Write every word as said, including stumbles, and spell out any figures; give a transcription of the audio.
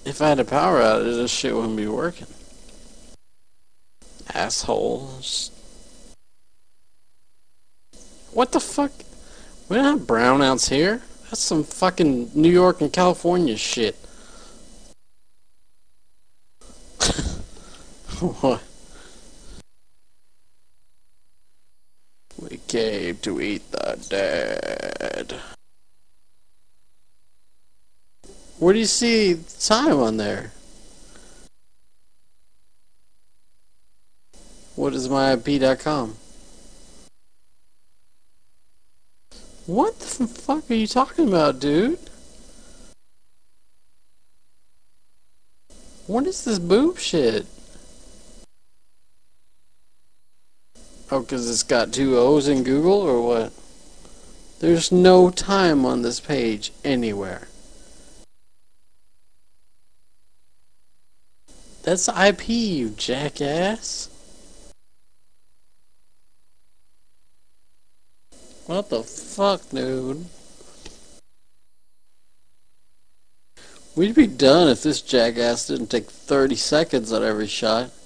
If I had a power outage, this shit wouldn't be working. Assholes. What the fuck? We don't have brownouts here. That's some fucking New York and California shit. What? We came to eat the dead. Where do you see time on there? What is my I P dot com? What the fuck are you talking about, dude? What is this boob shit? Oh, because it's got two O's in Google, or what? There's no time on this page anywhere. That's I P, you jackass. What the fuck, dude? We'd be done if this jackass didn't take thirty seconds on every shot.